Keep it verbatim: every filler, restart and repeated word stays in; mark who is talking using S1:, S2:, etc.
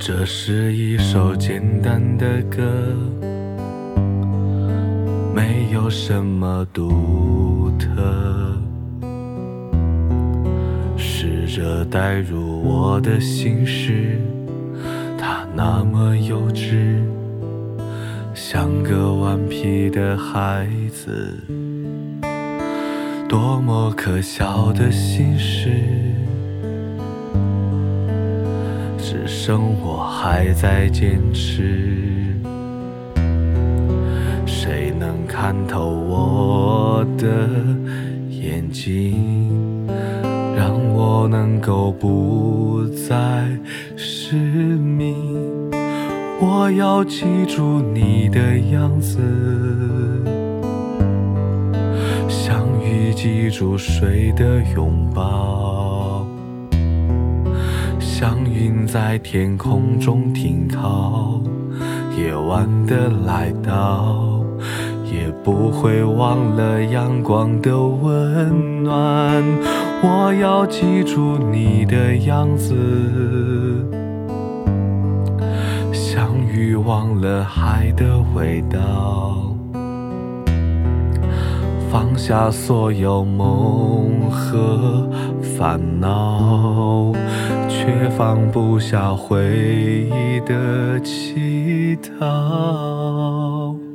S1: 这是一首简单的歌，没有什么独特，试着带入我的心事，它那么幼稚，像个顽皮的孩子，多么可笑的心事，只剩我还在坚持。谁能看透我的眼睛，让我能够不再失明？我要记住你的样子，像雨记住水的拥抱，像云在天空中停靠，夜晚的来到，也不会忘了阳光的温暖。我要记住你的样子，像鱼忘了海的味道，放下所有梦和烦恼，却放不下回忆的乞讨。